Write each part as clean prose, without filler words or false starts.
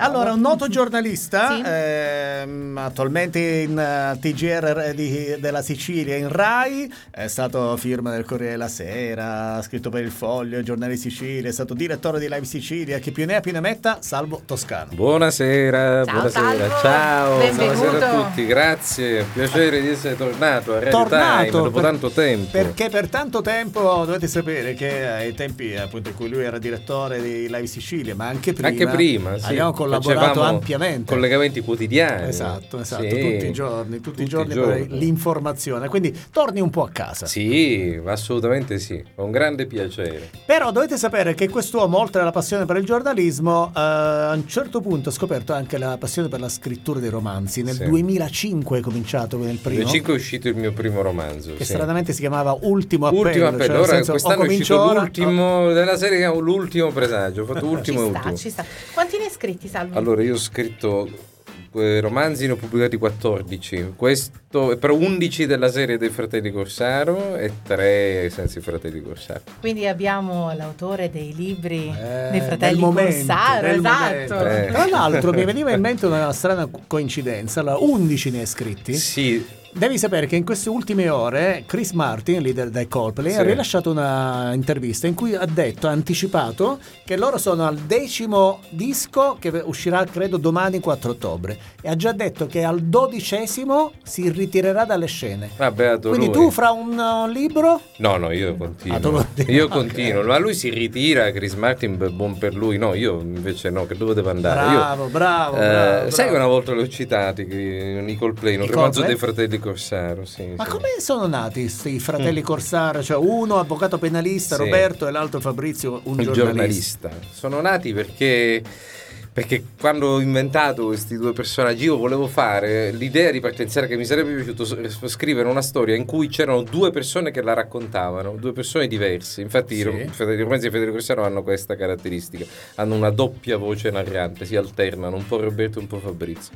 Allora, un noto giornalista, Sì. attualmente in TGR della Sicilia, in Rai, è stato firma del Corriere della Sera, ha scritto per Il Foglio, Giornale Sicilia, è stato direttore di Live Sicilia, che più ne ha più ne metta, Salvo Toscano. Buonasera, Ciao, buonasera, Salvo. ciao, Benvenuto. buonasera a tutti, grazie, piacere di essere tornato a Radio Time dopo tanto tempo. Perché per tanto tempo dovete sapere che ai tempi appunto in cui lui era direttore di Live Sicilia, ma anche prima sì. abbiamo collaborato Facevamo ampiamente. Collegamenti quotidiani. Esatto, Sì. tutti i giorni per l'informazione, quindi torni un po' a casa. Sì, assolutamente sì, con grande piacere. Però dovete sapere che quest'uomo, oltre alla passione per il giornalismo, a un certo punto ha scoperto anche la passione per la scrittura dei romanzi. Nel 2005 è cominciato con il primo. Nel 2005 è uscito il mio primo romanzo. Che stranamente si chiamava Ultimo Appello. Ultimo Appello, cioè, ora senso, quest'anno è uscito l'ultimo della serie, che è l'ultimo presagio. Ho fatto ultimo e ultimo. Ci sta. Quanti ne hai scritti, Salvo? Allora, io ho scritto romanzi, ne ho pubblicati 14, questo però 11 della serie dei Fratelli Corsaro e 3 senza i Fratelli Corsaro. Quindi abbiamo l'autore dei libri dei del Fratelli momento, Corsaro, del esatto. momento. Tra l'altro mi veniva in mente una strana coincidenza. Allora, 11 ne hai scritti? Sì. Devi sapere che in queste ultime ore Chris Martin, leader dei Coldplay, ha rilasciato una intervista in cui ha anticipato che loro sono al 10° disco che uscirà credo domani 4 ottobre e ha già detto che al 12° si ritirerà dalle scene. Quindi tu fra un libro? No, io continuo. Io continuo, ma lui si ritira, Chris Martin, buon per lui. No, io invece no, che dove devo andare? Bravo. Sai che una volta l'ho citati i Coldplay, un romanzo dei Fratelli Corsaro, sì. Ma come sono nati questi Fratelli Corsaro? Cioè uno avvocato penalista, Roberto, e l'altro Fabrizio, un giornalista. Sono nati perché quando ho inventato questi due personaggi io volevo fare l'idea di partenza che mi sarebbe piaciuto scrivere una storia in cui c'erano due persone che la raccontavano, due persone diverse. Infatti i romanzi di Federico Corsaro hanno questa caratteristica, hanno una doppia voce narrante, si alternano, un po' Roberto e un po' Fabrizio.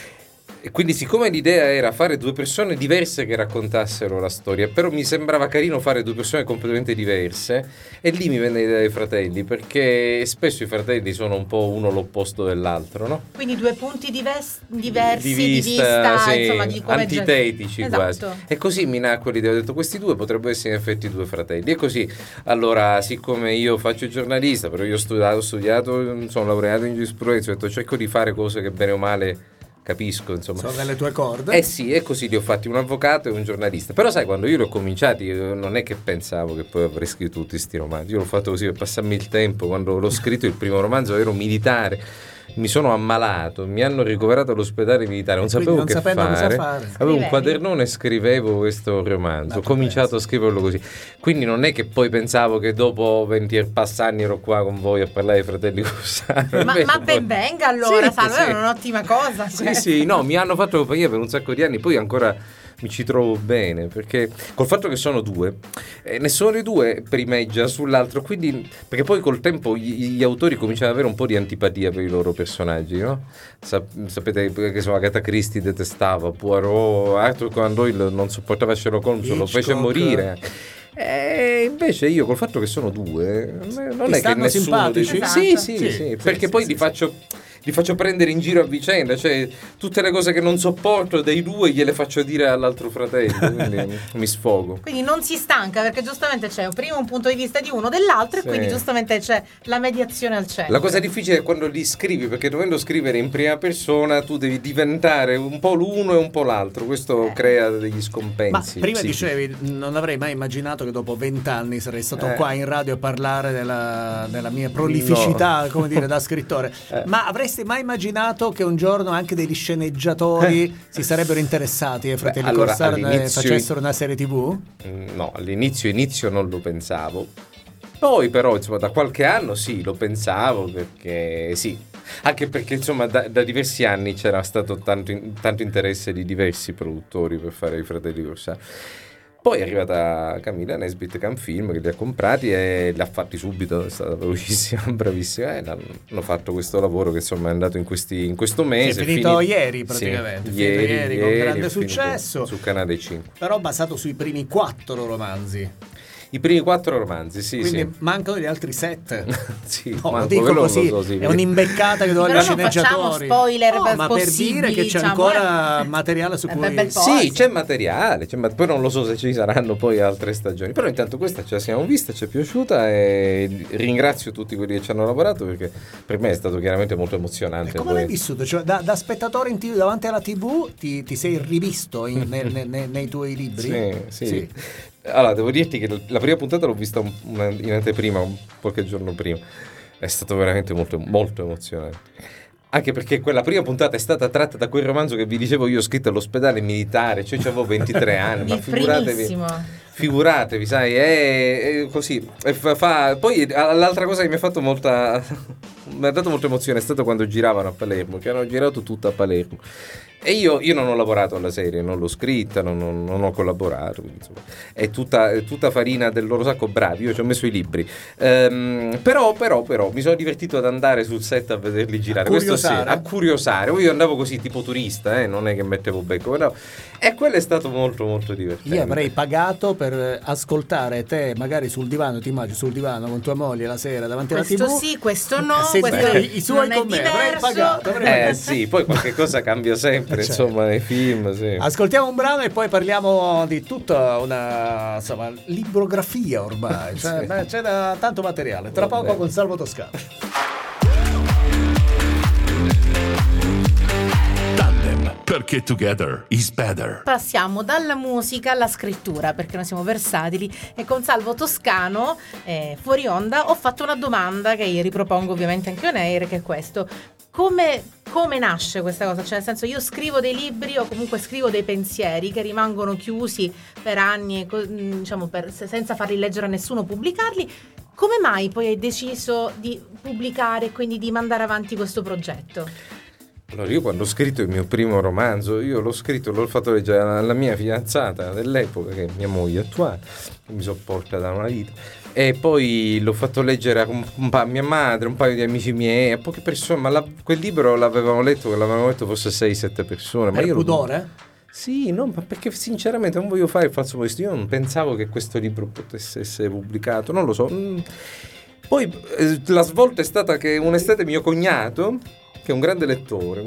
E quindi siccome l'idea era fare due persone diverse che raccontassero la storia, però mi sembrava carino fare due persone completamente diverse, e lì mi venne l'idea dei fratelli, perché spesso i fratelli sono un po' uno l'opposto dell'altro, no? Quindi due punti diversi di vista sì, insomma, di come antitetici quasi. E così mi nacque l'idea, ho detto questi due potrebbero essere in effetti due fratelli. E così, allora, siccome io faccio il giornalista, però io ho studiato, sono laureato in giurisprudenza, ho detto cerco di fare cose che bene o male capisco, insomma. Sono nelle tue corde? Sì, e così li ho fatti un avvocato e un giornalista. Però sai, quando io li ho cominciati, io non è che pensavo che poi avrei scritto tutti sti romanzi. Io l'ho fatto così per passarmi il tempo. Quando l'ho scritto il primo romanzo ero militare, mi sono ammalato, mi hanno ricoverato all'ospedale militare, non sapevo cosa fare. Avevo un quadernone e scrivevo questo romanzo, ho cominciato a scriverlo così. Quindi non è che poi pensavo che dopo 20 anni ero qua con voi a parlare dei Fratelli Corsaro. Ma ben venga allora, sì, è un'ottima cosa. Sì, no, mi hanno fatto compagnia per un sacco di anni, poi ancora mi ci trovo bene, perché col fatto che sono due, nessuno dei due primeggia sull'altro, quindi perché poi col tempo gli autori cominciano ad avere un po' di antipatia per i loro personaggi, no? Sapete che Agatha Christie detestava Poirot, Arthur Conan Doyle non sopportava Sherlock Holmes, lo fece morire. E invece io col fatto che sono due non è che nessuno simpatici? Sì, perché poi li faccio prendere in giro a vicenda, cioè tutte le cose che non sopporto dei due gliele faccio dire all'altro fratello, quindi mi sfogo. Quindi non si stanca, perché giustamente c'è prima un punto di vista di uno dell'altro, e quindi giustamente c'è la mediazione al centro. La cosa difficile è quando li scrivi, perché dovendo scrivere in prima persona tu devi diventare un po' l'uno e un po' l'altro, questo crea degli scompensi. Ma prima psichici. dicevi, non avrei mai immaginato che dopo 20 anni sarei stato qua in radio a parlare della mia prolificità, come dire, da scrittore. Ma avresti mai immaginato che un giorno anche degli sceneggiatori si sarebbero interessati ai Fratelli Corsaro e facessero una serie TV? No, all'inizio non lo pensavo. Poi però insomma da qualche anno sì, lo pensavo, perché sì, anche perché insomma da diversi anni c'era stato tanto interesse di diversi produttori per fare i Fratelli Corsaro. Poi è arrivata Camilla Nesbitt Canfilm, che li ha comprati e li ha fatti subito, è stata velocissima, bravissima, e hanno fatto questo lavoro che insomma è andato in questo mese. È finito ieri praticamente, sì, ieri con grande successo su Canale 5. Però basato sui primi 4 romanzi. I primi 4 romanzi, sì. Quindi mancano gli altri 7. Sì, no, lo dico così, so, sì. È un'imbeccata che do agli sceneggiatori. Spoiler ma per dire che c'è ancora materiale su cui... Sì, c'è materiale, poi non lo so se ci saranno poi altre stagioni. Però intanto questa ce la siamo vista, ci è piaciuta e ringrazio tutti quelli che ci hanno lavorato, perché per me è stato chiaramente molto emozionante. E come l'hai vissuto? Cioè, da spettatore in TV, davanti alla TV ti sei rivisto nei tuoi libri? Sì. Allora, devo dirti che la prima puntata l'ho vista in anteprima, qualche giorno prima. È stato veramente molto, molto emozionante. Anche perché quella prima puntata è stata tratta da quel romanzo che vi dicevo io, scritto all'ospedale militare, cioè avevo 23 anni, ma figuratevi, sai, è così. Poi l'altra cosa che mi ha dato molta emozione è stato quando giravano a Palermo, che hanno girato tutto a Palermo. E io non ho lavorato alla serie, non l'ho scritta, non ho collaborato, insomma, è tutta farina del loro sacco, bravi, io ci ho messo i libri, però mi sono divertito ad andare sul set a vederli girare, a curiosare. Io andavo così tipo turista, non è che mettevo becco, no. E quello è stato molto molto divertente. Io avrei pagato per ascoltare te magari sul divano, ti immagini sul divano con tua moglie la sera davanti alla TV. Questo sì, questo no, i suoi con me, avrei pagato. Sì, poi qualche cosa cambia sempre. Insomma, nei film, sì. Ascoltiamo un brano e poi parliamo di tutta una librografia ormai. C'è tanto materiale. Tra poco con Salvo Toscano. Tandem, perché together is better. Passiamo dalla musica alla scrittura, perché noi siamo versatili, e con Salvo Toscano, fuori onda, ho fatto una domanda che ripropongo ovviamente anche on air, che è questo: come nasce questa cosa? Cioè, nel senso, io scrivo dei libri o comunque scrivo dei pensieri che rimangono chiusi per anni, diciamo, senza farli leggere a nessuno, pubblicarli. Come mai poi hai deciso di pubblicare e quindi di mandare avanti questo progetto? Allora, io quando ho scritto il mio primo romanzo, l'ho fatto leggere alla mia fidanzata dell'epoca, che è mia moglie attuale, che mi sopporta da una vita, e poi l'ho fatto leggere a mia madre, un paio di amici miei, a poche persone, ma quel libro l'avevano letto forse 6-7 persone. Ma io pudore? Sì, no, ma perché sinceramente non voglio fare il falso modesto, io non pensavo che questo libro potesse essere pubblicato, non lo so. Poi la svolta è stata che un'estate mio cognato, che è un grande lettore,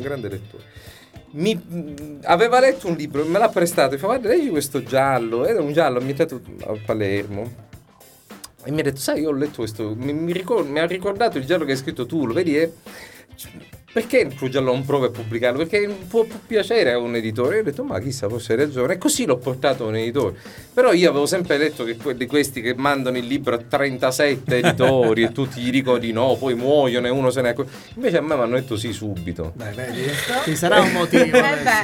aveva letto un libro, me l'ha prestato e fa: guarda, leggi questo giallo, era un giallo ambientato a Palermo, e mi ha detto: sai, io ho letto questo, mi ha ricordato il giallo che hai scritto tu, lo vedi? Perché il tuo giallo non provi a pubblicarlo? Perché può piacere a un editore. Io ho detto: ma chissà, forse hai ragione. E così l'ho portato a un editore. Però io avevo sempre letto che questi che mandano il libro a 37 editori e tutti gli dicono di no, poi muoiono e uno se ne accorge. Invece a me mi hanno detto sì subito. Beh, vedi, ci sarà un motivo.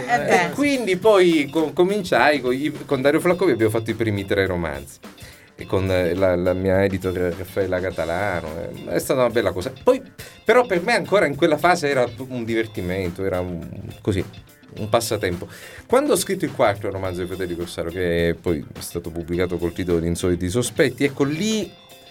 E quindi poi cominciai con Dario Flaccovi, abbiamo fatto i primi 3 romanzi. E con la mia editor Raffaella Catalano, è stata una bella cosa. Poi però per me ancora in quella fase era un divertimento, era un passatempo. Quando ho scritto il 4º romanzo di Federico Corsaro, che poi è stato pubblicato col titolo di Insoliti Sospetti, ecco lì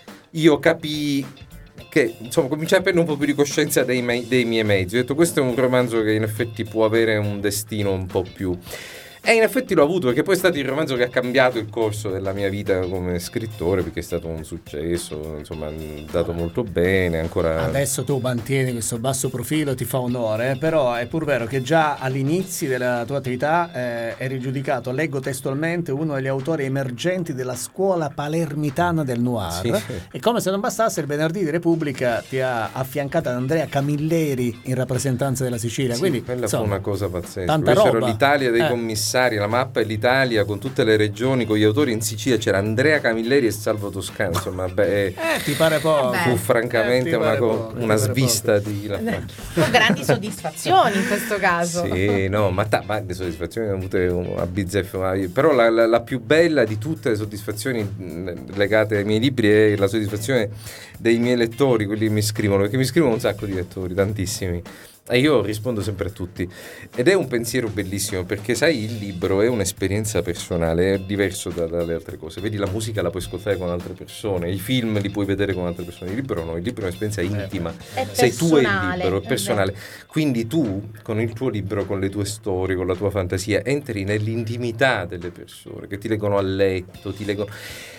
io capii che, insomma, cominciai a prendere un po' più di coscienza dei miei mezzi. Ho detto: questo è un romanzo che in effetti può avere un destino un po' più... E in effetti l'ho avuto, perché poi è stato il romanzo che ha cambiato il corso della mia vita come scrittore, perché è stato un successo, insomma, è andato molto bene. Ancora adesso tu mantieni questo basso profilo, ti fa onore, però è pur vero che già all'inizio della tua attività eri giudicato, leggo testualmente, uno degli autori emergenti della scuola palermitana del noir. Sì. E come se non bastasse, il venerdì di Repubblica ti ha affiancato Andrea Camilleri in rappresentanza della Sicilia. Sì, quindi quella fu una cosa pazzesca. Tanta roba. C'era l'Italia dei commissari, la mappa è l'Italia con tutte le regioni, con gli autori. In Sicilia c'era Andrea Camilleri e Salvo Toscano, insomma, ti pare poco? Fu francamente una svista di con grandi soddisfazioni in questo caso. Sì, no, ma le soddisfazioni le ho avute a bizzeffe, però la più bella di tutte le soddisfazioni legate ai miei libri è la soddisfazione dei miei lettori, quelli che mi scrivono, perché mi scrivono un sacco di lettori, tantissimi. E io rispondo sempre a tutti, ed è un pensiero bellissimo, perché sai, il libro è un'esperienza personale, è diverso dalle altre cose. Vedi, la musica la puoi ascoltare con altre persone, i film li puoi vedere con altre persone, il libro no, il libro è un'esperienza intima, sei tu e il libro, è personale. Quindi tu con il tuo libro, con le tue storie, con la tua fantasia, entri nell'intimità delle persone che ti leggono a letto, ti leggono...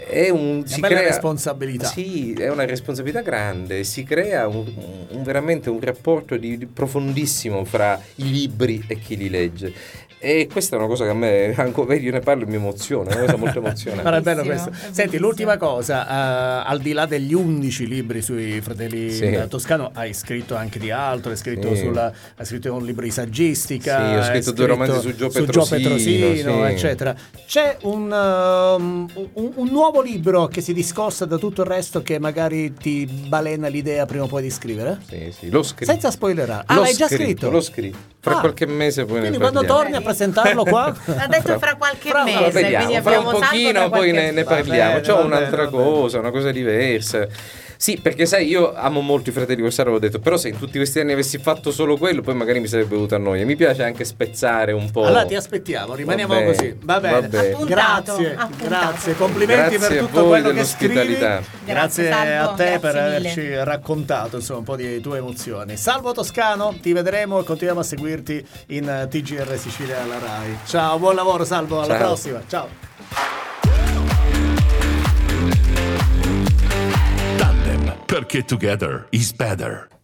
è una bella responsabilità. Sì, è una responsabilità grande. Si crea veramente un rapporto di profondissimo fra i libri e chi li legge. E questa è una cosa che a me, ancora io ne parlo e mi emoziona, è una cosa molto emozionante. Ma è bello questo. Bellissimo. Senti, l'ultima cosa, al di là degli 11 libri sui fratelli Toscano, hai scritto anche di altro, hai scritto, hai scritto un libro di saggistica, sì, ho scritto 2 romanzi su Gio Petrosino, sì. eccetera. C'è un nuovo libro che si discosta da tutto il resto, che magari ti balena l'idea prima o poi di scrivere? Sì, l'ho scritto. Senza spoilerare. L'hai già scritto? L'ho scritto. Fra qualche mese poi quindi ne quando parliamo. torni a presentarlo qua? Ha detto fra qualche mese, vediamo, quindi fra abbiamo un pochino Salvo poi qualche... ne parliamo. C'ho Va un'altra bene. cosa, una cosa diversa. Sì, perché sai, io amo molto i fratelli Corsaro, l'ho detto, però se in tutti questi anni avessi fatto solo quello, poi magari mi sarebbe venuta a noia. Mi piace anche spezzare un po'. Allora ti aspettiamo, rimaniamo bene, così. Va bene. va bene. Grazie, Appuntato. grazie, complimenti Grazie per a tutto voi quello che scrivi. dell'ospitalità. Grazie Grazie, a Salvo, te per grazie mille. averci raccontato insomma un po' di tue emozioni. Salvo Toscano, ti vedremo e continuiamo a seguirti in TGR Sicilia alla Rai. Ciao, buon lavoro Salvo, alla Ciao. prossima. Ciao. Tandem, perché together is better.